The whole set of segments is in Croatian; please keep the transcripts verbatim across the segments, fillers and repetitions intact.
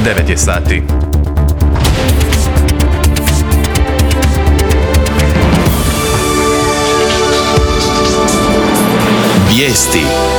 devet je sati. Vijesti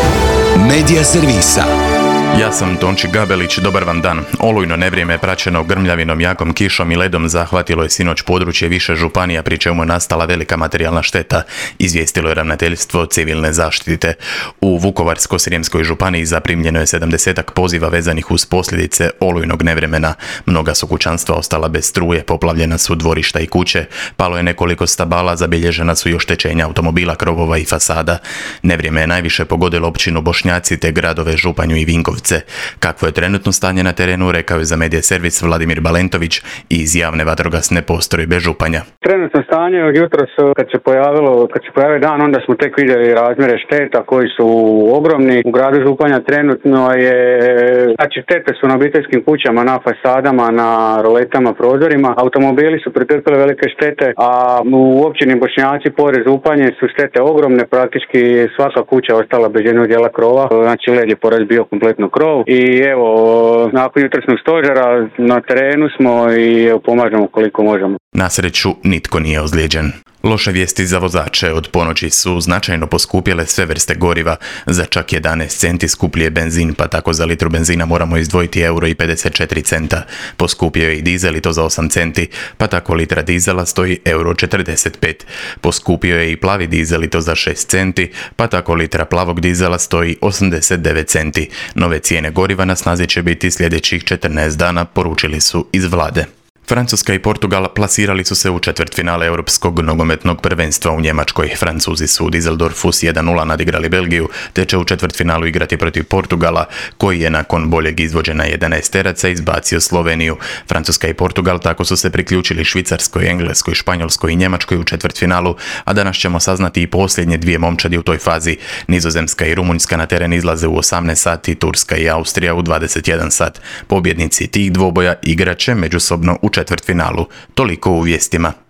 Medija servisa. Ja sam Tonči Gabelić, dobar vam dan. Olujno nevrijeme praćeno grmljavinom, jakom kišom i ledom zahvatilo je sinoć područje više županija, pri čemu je nastala velika materijalna šteta, izvijestilo je ravnateljstvo civilne zaštite. U Vukovarsko-srijemskoj županiji zaprimljeno je sedamdesetak poziva vezanih uz posljedice olujnog nevremena. Mnoga su kućanstva ostala bez struje, poplavljena su dvorišta i kuće, palo je nekoliko stabala, zabilježena su i oštećenja automobila, krovova i fasada. Nevrijeme je najviše pogodilo općinu Bošnjaci te gradove Županju i Vinkovce. Kakvo je trenutno stanje na terenu, rekao je za Medija servis Vladimir Balentović iz javne vatrogasne postrojbe Županja. Trenutno stanje od jutros kad se pojavilo, kad se pojavio dan, onda smo tek vidjeli razmjere šteta koji su ogromni. U gradu Županja trenutno je, znači štete su na obiteljskim kućama, na fasadama, na roletama, prozorima. Automobili su pretrpili velike štete, a u općini Bošnjaci pored Županje su štete ogromne, praktički svaka kuća ostala bez jednog dijela krova, znači led je porazbio kompletno krov i evo, nakon jutrošnjeg stožera na terenu smo i evo, pomažemo koliko možemo. Na sreću nitko nije ozlijeđen. Loše vijesti za vozače. Od ponoći su značajno poskupjele sve vrste goriva. Za čak jedanaest centi skuplji je benzin, pa tako za litru benzina moramo izdvojiti euro i pedeset četiri centa. Poskupio je i dizel i to za osam centi, pa tako litra dizela stoji euro četrdeset pet. Poskupio je i plavi dizel i to za šest centi, pa tako litra plavog dizela stoji osamdeset devet centi. Nove cijene goriva na snazi će biti sljedećih četrnaest dana, poručili su iz vlade. Francuska i Portugal plasirali su se u četvrtfinale Europskog nogometnog prvenstva u Njemačkoj. Francuzi su u Düsseldorfu s jedan nula nadigrali Belgiju, te će u četvrtfinalu igrati protiv Portugala, koji je nakon boljeg izvođenja jedanaesteraca izbacio Sloveniju. Francuska i Portugal tako su se priključili Švicarskoj, Engleskoj, Španjolskoj i Njemačkoj u četvrtfinalu, a danas ćemo saznati i posljednje dvije momčadi u toj fazi. Nizozemska i Rumunjska na teren izlaze u osamnaest sati, Turska i Austrija u dvadeset jedan sat. Pobjednici tih dvoboja igraće međusobno u četvrtfinalu. Toliko u vijestima.